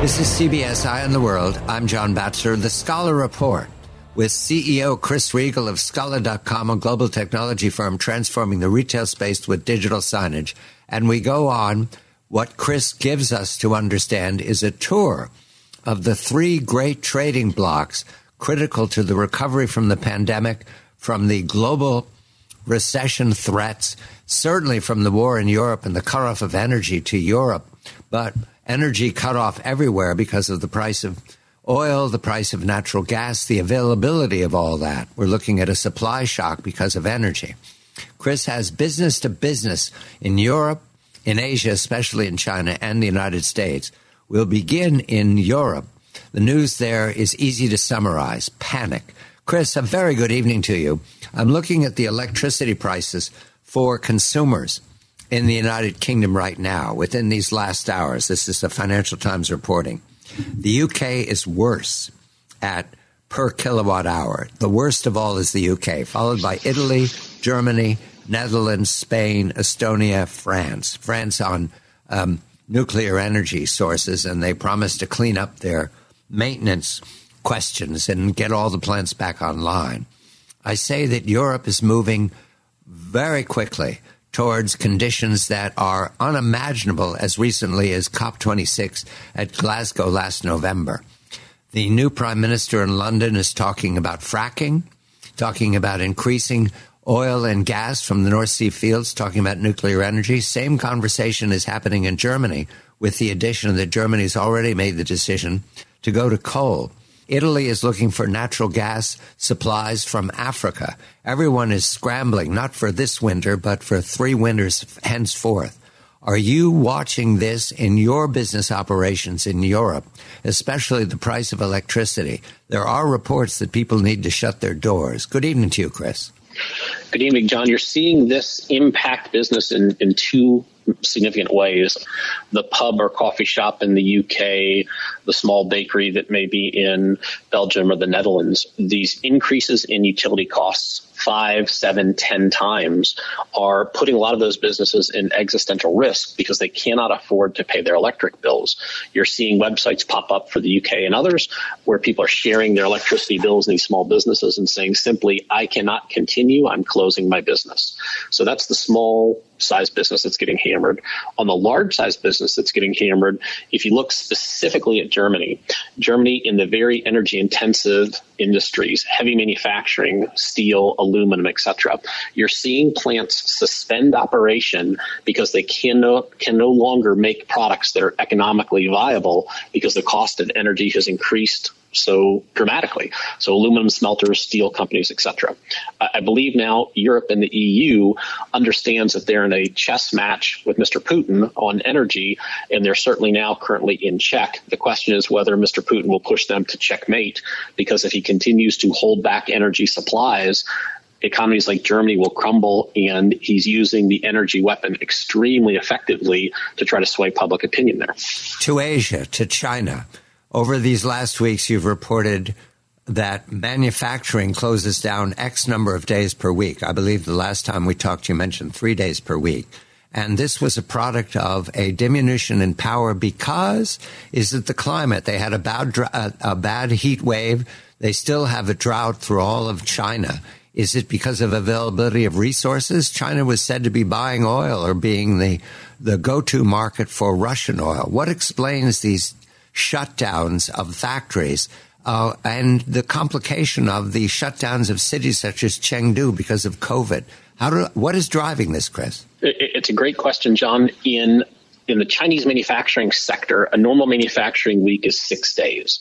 This is CBS Eye on the World. I'm John Batchelor, the Scholar Report, with CEO Chris Riegel of Scholar.com, a global technology firm transforming the retail space with digital signage. And we go on. What Chris gives us to understand is a tour of the three great trading blocks critical to the recovery from the pandemic, from the global recession threats, certainly from the war in Europe and the cutoff of energy to Europe, but energy cut off everywhere because of the price of oil, the price of natural gas, the availability of all that. We're looking at a supply shock because of energy. Chris has business to business in Europe, in Asia, especially in China and the United States. We'll begin in Europe. The news there is easy to summarize: panic. Chris, a very good evening to you. I'm looking at the electricity prices for consumers in the United Kingdom right now, within these last hours. This is the Financial Times reporting. The UK is worse at per kilowatt hour. The worst of all is the UK, followed by Italy, Germany, Netherlands, Spain, Estonia, France. France on nuclear energy sources, and they promised to clean up their maintenance questions and get all the plants back online. I say that Europe is moving very quickly towards conditions that are unimaginable as recently as COP26 at Glasgow last November. The new prime minister in London is talking about fracking, talking about increasing oil and gas from the North Sea fields, talking about nuclear energy. Same conversation is happening in Germany, with the addition that Germany's already made the decision to go to coal. Italy is looking for natural gas supplies from Africa. Everyone is scrambling, not for this winter, but for 3 winters henceforth. Are you watching this in your business operations in Europe, especially the price of electricity? There are reports that people need to shut their doors. Good evening to you, Chris. Good evening, John. You're seeing this impact business in two significant ways. The pub or coffee shop in the UK, the small bakery that may be in Belgium or the Netherlands. These increases in utility costs 5, 7, 10 times are putting a lot of those businesses in existential risk because they cannot afford to pay their electric bills. You're seeing websites pop up for the UK and others where people are sharing their electricity bills in these small businesses and saying simply, I cannot continue, I'm closing my business. So that's the small size business that's getting hammered. On the large size business that's getting hammered, if you look specifically at Germany in the very energy intensive industries, heavy manufacturing, steel, aluminum, etc., you're seeing plants suspend operation because they can no longer make products that are economically viable because the cost of energy has increased so dramatically. So aluminum smelters, steel companies, etc. I believe now Europe and the EU understands that they're in a chess match with Mr. Putin on energy, and they're certainly now currently in check. The question is whether Mr. Putin will push them to checkmate, because if he continues to hold back energy supplies, economies like Germany will crumble, and he's using the energy weapon extremely effectively to try to sway public opinion there. To Asia, to China. Over these last weeks, you've reported that manufacturing closes down X number of days per week. I believe the last time we talked, you mentioned 3 days per week. And this was a product of a diminution in power because, is it the climate? They had a bad heat wave. They still have a drought through all of China. Is it because of availability of resources? China was said to be buying oil or being the go-to market for Russian oil. What explains these shutdowns of factories and the complication of the shutdowns of cities such as Chengdu because of COVID? What is driving this, Chris? It's a great question, John. In the Chinese manufacturing sector, a normal manufacturing week is 6 days.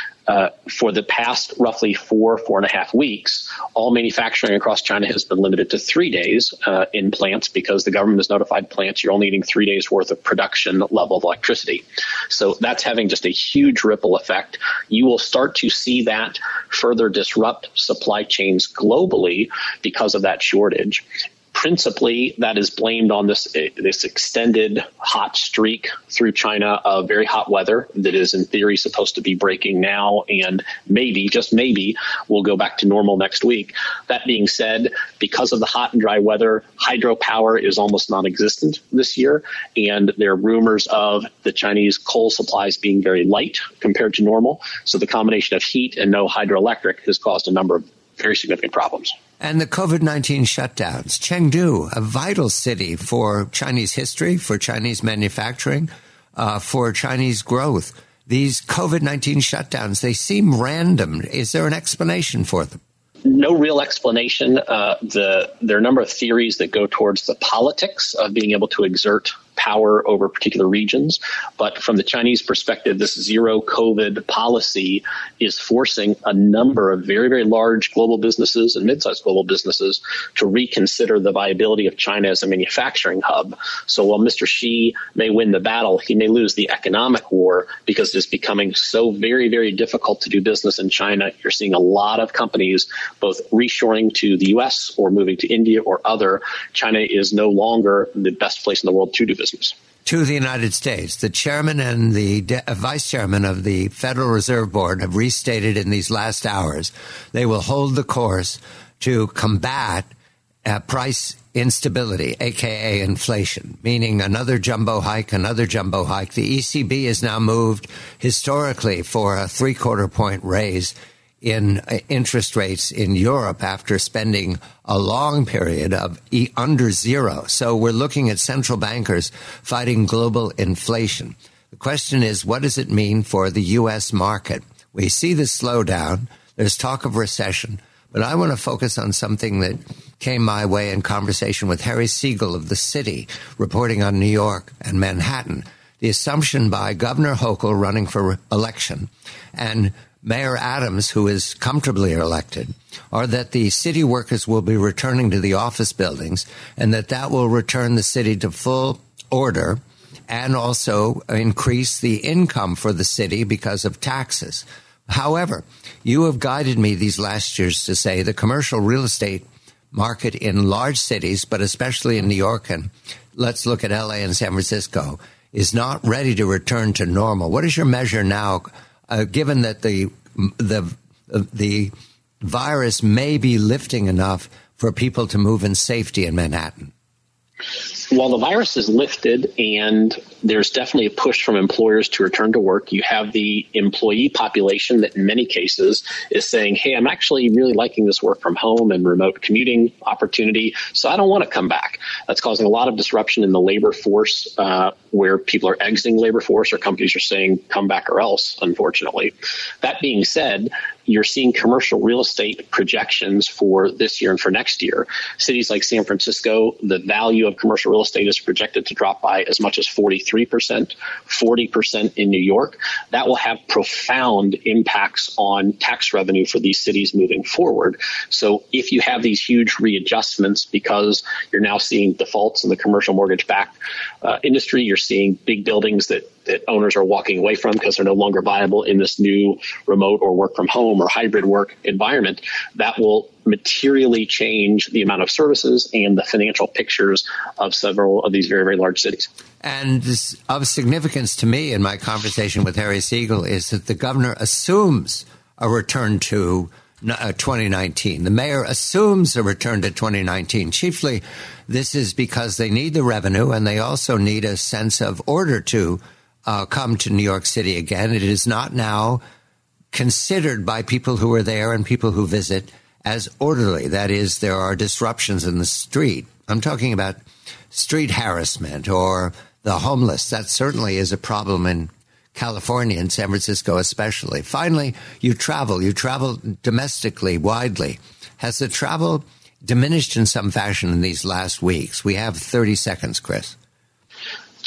For the past roughly 4.5 weeks, all manufacturing across China has been limited to 3 days in plants because the government has notified plants you're only needing 3 days worth of production level of electricity. So that's having just a huge ripple effect. You will start to see that further disrupt supply chains globally because of that shortage. Principally, that is blamed on this extended hot streak through China of very hot weather that is in theory supposed to be breaking now and maybe, just maybe, will go back to normal next week. That being said, because of the hot and dry weather, hydropower is almost non-existent this year, and there are rumors of the Chinese coal supplies being very light compared to normal. So the combination of heat and no hydroelectric has caused a number of very significant problems. And the COVID-19 shutdowns. Chengdu, a vital city for Chinese history, for Chinese manufacturing, for Chinese growth. These COVID-19 shutdowns, they seem random. Is there an explanation for them? No real explanation. There are a number of theories that go towards the politics of being able to exert power over particular regions. But from the Chinese perspective, this zero COVID policy is forcing a number of very, very large global businesses and mid-sized global businesses to reconsider the viability of China as a manufacturing hub. So while Mr. Xi may win the battle, he may lose the economic war because it's becoming so very, very difficult to do business in China. You're seeing a lot of companies both reshoring to the U.S. or moving to India or other. China is no longer the best place in the world to do business. To the United States. The chairman and the vice chairman of the Federal Reserve Board have restated in these last hours they will hold the course to combat price instability, a.k.a. inflation, meaning another jumbo hike. The ECB has now moved historically for a 3/4 point raise in interest rates in Europe after spending a long period of under zero. So we're looking at central bankers fighting global inflation. The question is, what does it mean for the U.S. market? We see the slowdown. There's talk of recession. But I want to focus on something that came my way in conversation with Harry Siegel of The City, reporting on New York and Manhattan. The assumption by Governor Hochul running for election and Mayor Adams, who is comfortably elected, are that the city workers will be returning to the office buildings and that will return the city to full order and also increase the income for the city because of taxes. However, you have guided me these last years to say the commercial real estate market in large cities, but especially in New York, and let's look at LA and San Francisco, is not ready to return to normal. What is your measure now? Given that the virus may be lifting enough for people to move in safety in Manhattan? While the virus is lifted and there's definitely a push from employers to return to work, you have the employee population that in many cases is saying, hey, I'm actually really liking this work from home and remote commuting opportunity, so I don't want to come back. That's causing a lot of disruption in the labor force where people are exiting labor force or companies are saying come back or else, unfortunately. That being said, you're seeing commercial real estate projections for this year and for next year. Cities like San Francisco, the value of commercial real estate is projected to drop by as much as 43%, 40% in New York. That will have profound impacts on tax revenue for these cities moving forward. So if you have these huge readjustments because you're now seeing defaults in the commercial mortgage-backed industry, you're seeing big buildings that owners are walking away from because they're no longer viable in this new remote or work from home or hybrid work environment, that will materially change the amount of services and the financial pictures of several of these very, very large cities. And this, of significance to me in my conversation with Harry Siegel, is that the governor assumes a return to 2019. The mayor assumes a return to 2019. Chiefly, this is because they need the revenue and they also need a sense of order to come to New York City again. It is not now considered by people who are there and people who visit as orderly. That is, there are disruptions in the street. I'm talking about street harassment or the homeless. That certainly is a problem in California and San Francisco especially. Finally, you travel domestically, widely. Has the travel diminished in some fashion in these last weeks? We have 30 seconds, Chris.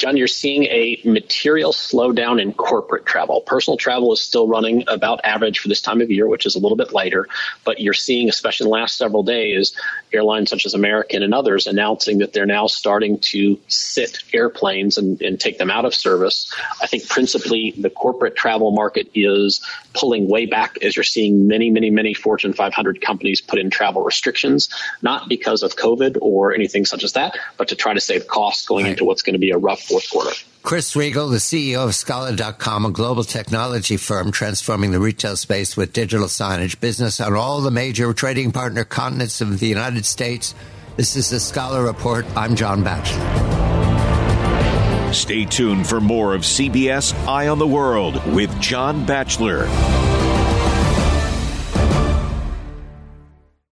John, you're seeing a material slowdown in corporate travel. Personal travel is still running about average for this time of year, which is a little bit lighter. But you're seeing, especially in the last several days, airlines such as American and others announcing that they're now starting to sit airplanes and take them out of service. I think principally the corporate travel market is pulling way back as you're seeing many Fortune 500 companies put in travel restrictions, not because of COVID or anything such as that, but to try to save costs going into what's going to be a rough fourth quarter. Chris Riegel, the CEO of Scala.com, a global technology firm transforming the retail space with digital signage, business on all the major trading partner continents of the United States. This is the Scala Report. I'm John Batchelor. Stay tuned for more of CBS Eye on the World with John Batchelor.